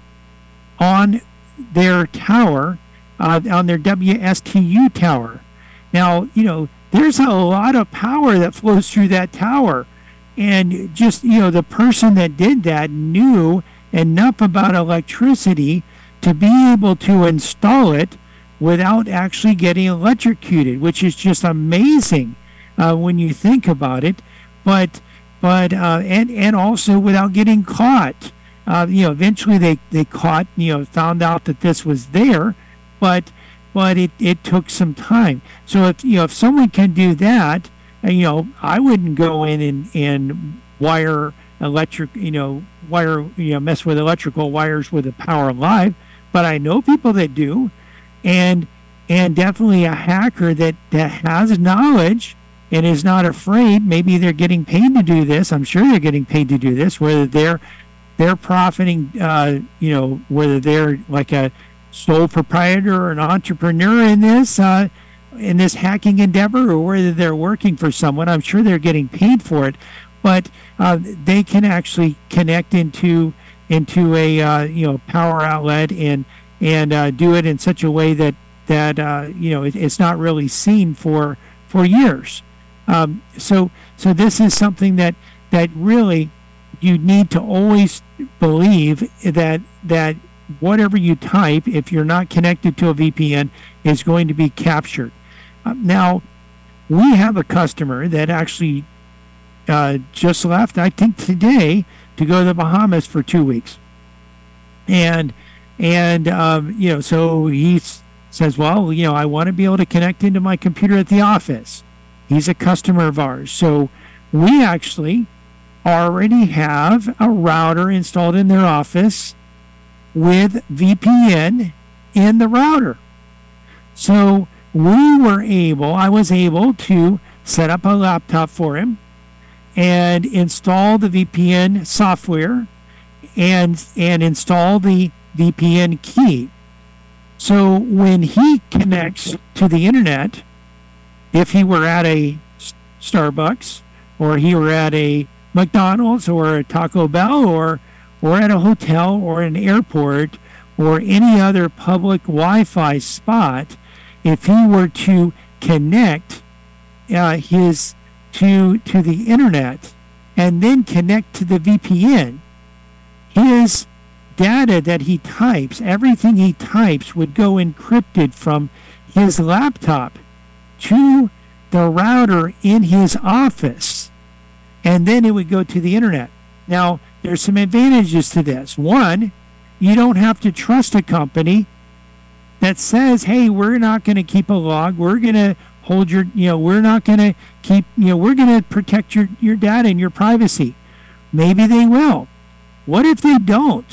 [SPEAKER 4] on their tower, uh, on their W S T U tower. Now, you know, there's a lot of power that flows through that tower. And just, you know, the person that did that knew enough about electricity to be able to install it without actually getting electrocuted, which is just amazing uh, when you think about it. But, but, uh, and, and also without getting caught. Uh, you know, eventually they, they caught, you know, found out that this was there, but, but it, it took some time. So if, you know, if someone can do that, and, you know, I wouldn't go in and, and wire electric, you know, wire, you know, mess with electrical wires with a power live, but I know people that do, and, and definitely a hacker that, that has knowledge and is not afraid. Maybe they're getting paid to do this. I'm sure they're getting paid to do this, whether they're, they're profiting, uh, you know, whether they're like a sole proprietor or an entrepreneur in this, uh, in this hacking endeavor, or whether they're working for someone. I'm sure they're getting paid for it, but uh, they can actually connect into into a uh, you know power outlet and and uh, do it in such a way that that uh, you know it, it's not really seen for for years. Um, so so this is something that that really you need to always believe that that whatever you type, if you're not connected to a V P N, is going to be captured. Uh, now, we have a customer that actually uh, just left, I think today, to go to the Bahamas for two weeks. And, and um, you know, so he s- says, well, you know, I want to be able to connect into my computer at the office. He's a customer of ours. So we actually already have a router installed in their office with V P N in the router. So we were able, I was able to set up a laptop for him and install the V P N software and and install the V P N key. So when he connects to the internet, if he were at a Starbucks or he were at a McDonald's or a Taco Bell or or at a hotel or an airport or any other public Wi-Fi spot, if he were to connect uh, his to to the internet and then connect to the V P N, his data that he types, everything he types would go encrypted from his laptop to the router in his office, and then it would go to the internet. Now, there's some advantages to this. One, you don't have to trust a company that says, hey, we're not going to keep a log. We're going to hold your, you know, we're not going to keep, you know, we're going to protect your, your data and your privacy. Maybe they will. What if they don't?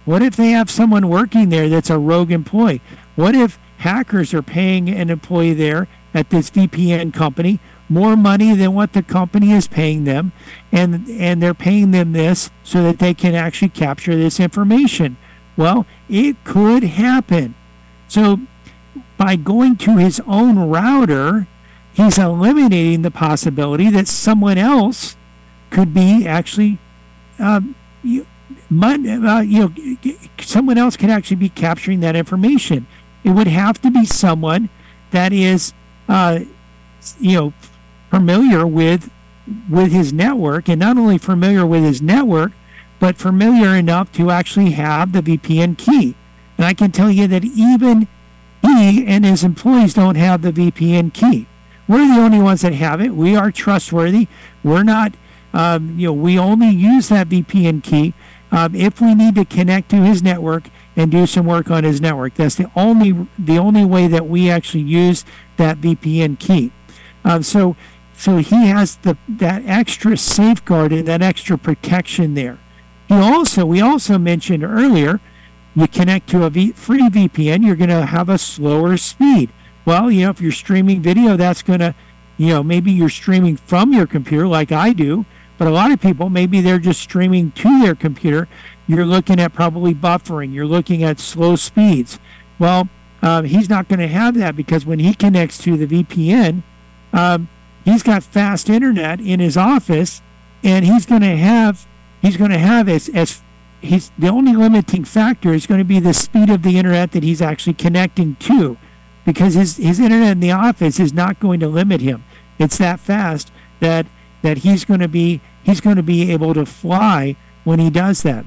[SPEAKER 4] What if they have someone working there that's a rogue employee? What if hackers are paying an employee there at this V P N company more money than what the company is paying them, and and they're paying them this so that they can actually capture this information? Well, it could happen. So by going to his own router, he's eliminating the possibility that someone else could be actually, um, you, uh, you know, someone else could actually be capturing that information. It would have to be someone that is, uh, you know, familiar with with his network, and not only familiar with his network, but familiar enough to actually have the V P N key. And I can tell you that even he and his employees don't have the V P N key. We're the only ones that have it. We are trustworthy. We're not, um, you know, we only use that V P N key um, if we need to connect to his network and do some work on his network. That's the only the only way that we actually use that V P N key. Um, so, so he has the that extra safeguard and that extra protection there. He also, we also mentioned earlier, you connect to a v, free V P N, you're going to have a slower speed. Well, you know, if you're streaming video, that's going to, you know, maybe you're streaming from your computer like I do, but a lot of people, maybe they're just streaming to their computer. You're looking at probably buffering. You're looking at slow speeds. Well, um, he's not going to have that, because when he connects to the V P N, um, he's got fast internet in his office, and he's going to have he's going to have as as he's the only limiting factor is going to be the speed of the internet that he's actually connecting to, because his his internet in the office is not going to limit him. It's that fast that that he's going to be he's going to be able to fly when he does that.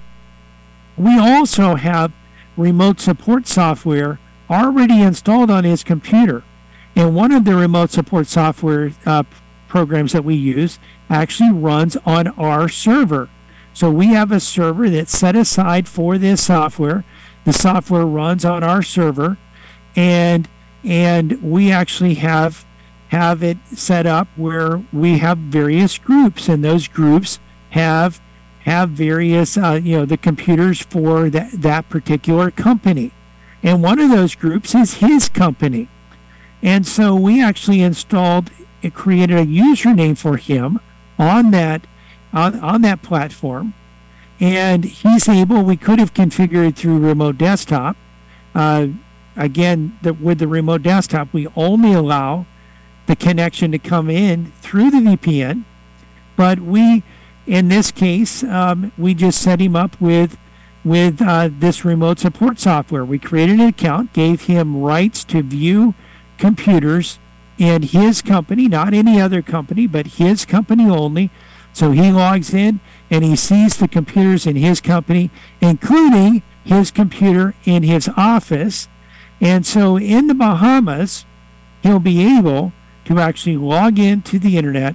[SPEAKER 4] We also have remote support software already installed on his computer, and one of the remote support software uh, programs that we use actually runs on our server. So we have a server that's set aside for this software. The software runs on our server, and and we actually have have it set up where we have various groups, and those groups have have various uh, you know the computers for that that particular company, and one of those groups is his company. And so we actually installed it created a username for him on that on, on that platform, and he's able, we could have configured through remote desktop. Uh, again, the, with the remote desktop, we only allow the connection to come in through the V P N, but we, in this case, um, we just set him up with with uh, this remote support software. We created an account, gave him rights to view computers in his company, not any other company, but his company only. So he logs in and he sees the computers in his company, including his computer in his office. And so in the Bahamas, he'll be able to actually log into the internet,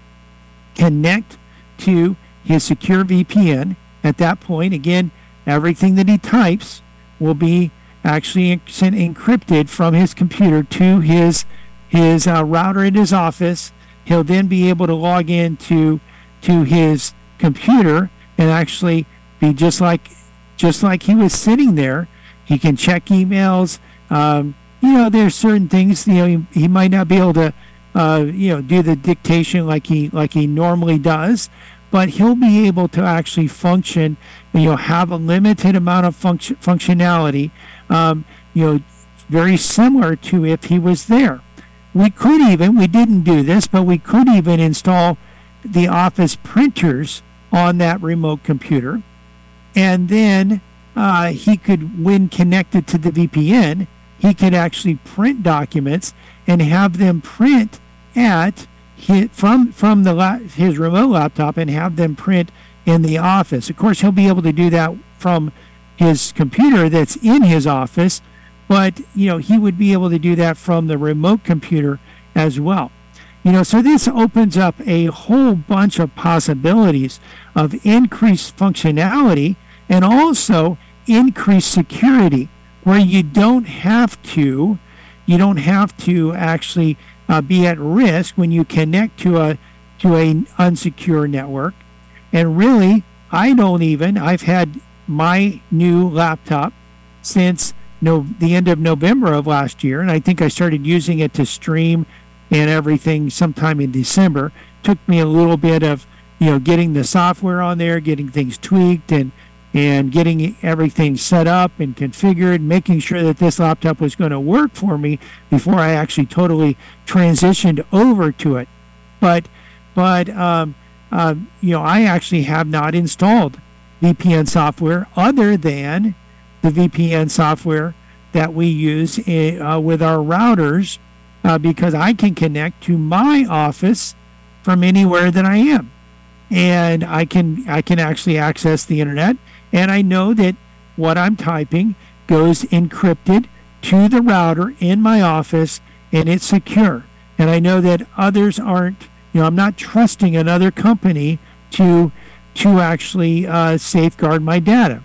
[SPEAKER 4] connect to his secure V P N. At that point, again, everything that he types will be actually encrypted from his computer to his his uh, router in his office. He'll then be able to log into to his computer and actually be just like just like he was sitting there. He can check emails. Um, you know, there's certain things, you know, he, he might not be able to uh, you know do the dictation like he like he normally does, but he'll be able to actually function, you know, have a limited amount of function functionality, um, you know, very similar to if he was there. We could even, we didn't do this, but we could even install the Office printers on that remote computer, and then uh, he could, when connected to the V P N, he could actually print documents and have them print at his, from from the la- his remote laptop and have them print in the office. Of course, he'll be able to do that from his computer that's in his office, but you know he would be able to do that from the remote computer as well. You know, so this opens up a whole bunch of possibilities of increased functionality and also increased security, where you don't have to you don't have to actually uh, be at risk when you connect to a to an unsecure network. And really, I don't even I've had my new laptop since no, the end of November of last year, and I think I started using it to stream and everything sometime in December. Took me a little bit of, you know, getting the software on there, getting things tweaked, and and getting everything set up and configured, making sure that this laptop was going to work for me before I actually totally transitioned over to it. But, but um, uh, you know, I actually have not installed V P N software other than the V P N software that we use in, uh, with our routers, uh, because I can connect to my office from anywhere that I am, and I can I can actually access the internet. And I know that what I'm typing goes encrypted to the router in my office, and it's secure. And I know that others aren't, you know, I'm not trusting another company to to actually uh, safeguard my data.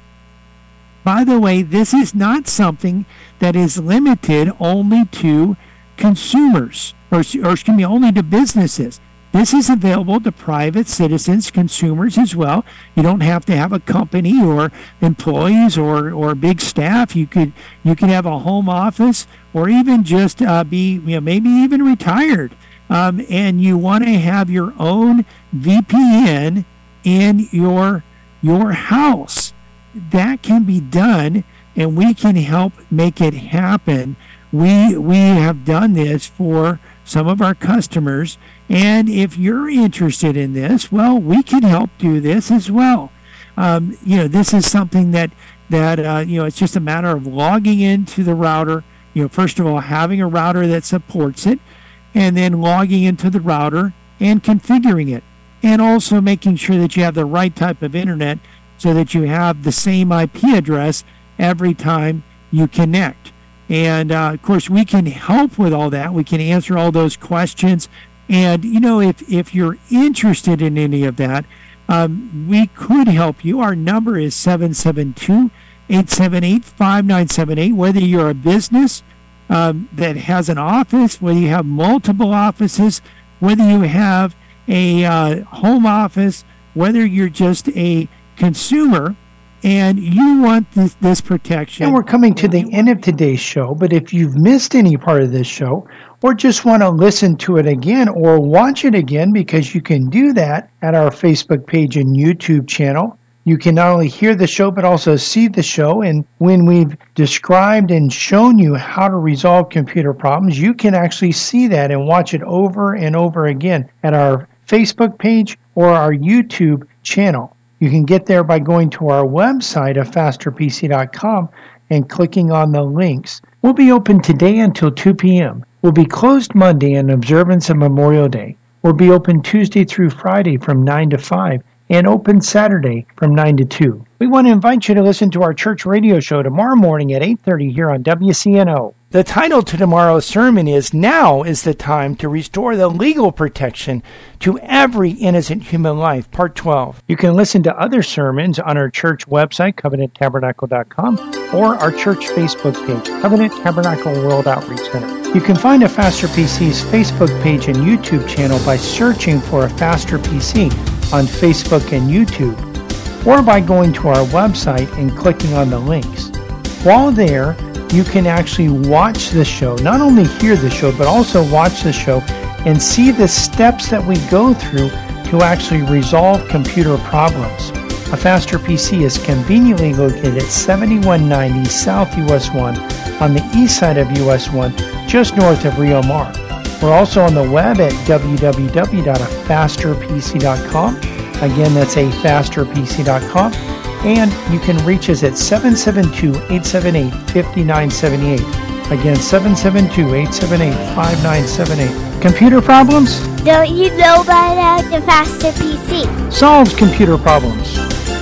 [SPEAKER 4] By the way, this is not something that is limited only to consumers, or, or excuse me, only to businesses. This is available to private citizens, consumers as well. You don't have to have a company or employees or, or big staff. You could you could have a home office, or even just uh, be, you know, maybe even retired, um, and you want to have your own V P N in your your house. That can be done, and we can help make it happen. We we have done this for some of our customers, and if you're interested in this, well, we can help do this as well. Um, you know, this is something that that uh, you know, it's just a matter of logging into the router. You know, first of all, having a router that supports it, and then logging into the router and configuring it, and also making sure that you have the right type of internet so that you have the same I P address every time you connect. And, uh, of course, we can help with all that. We can answer all those questions. And, you know, if, if you're interested in any of that, um, we could help you. Our number is seven seven two, eight seven eight, five nine seven eight. Whether you're a business um, that has an office, whether you have multiple offices, whether you have a uh, home office, whether you're just a consumer, and you want this, this protection. And we're coming to the end of today's show, but if you've missed any part of this show, or just want to listen to it again or watch it again, because you can do that at our Facebook page and YouTube channel. You can not only hear the show, but also see the show. And when we've described and shown you how to resolve computer problems, you can actually see that and watch it over and over again at our Facebook page or our YouTube channel. You can get there by going to our website of faster p c dot com and clicking on the links. We'll be open today until two p.m. We'll be closed Monday in observance of Memorial Day. We'll be open Tuesday through Friday from nine to five and open Saturday from nine to two. We want to invite you to listen to our church radio show tomorrow morning at eight thirty here on W C N O. The title to tomorrow's sermon is Now is the Time to Restore the Legal Protection to Every Innocent Human Life, Part twelve. You can listen to other sermons on our church website, covenant tabernacle dot com, or our church Facebook page, Covenant Tabernacle World Outreach Center. You can find a Faster P C's Facebook page and YouTube channel by searching for a Faster P C on Facebook and YouTube, or by going to our website and clicking on the links. While there, you can actually watch the show, not only hear the show, but also watch the show and see the steps that we go through to actually resolve computer problems. A Faster P C is conveniently located at seventy-one ninety South U S one on the east side of U S one, just north of Rio Mar. We're also on the web at w w w dot a faster p c dot com. Again, that's a faster p c dot com. And you can reach us at seven seven two, eight seven eight, five nine seven eight. Again, seven seven two, eight seven eight, five nine seven eight. Computer problems?
[SPEAKER 5] Don't you know by now the Faster P C
[SPEAKER 4] Solves computer problems.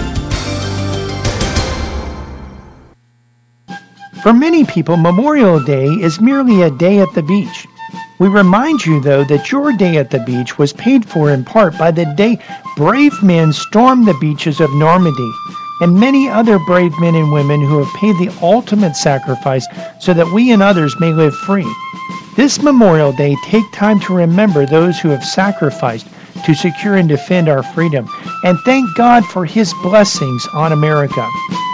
[SPEAKER 4] For many people, Memorial Day is merely a day at the beach. We remind you, though, that your day at the beach was paid for in part by the day brave men stormed the beaches of Normandy, and many other brave men and women who have paid the ultimate sacrifice so that we and others may live free. This Memorial Day, take time to remember those who have sacrificed to secure and defend our freedom, and thank God for His blessings on America.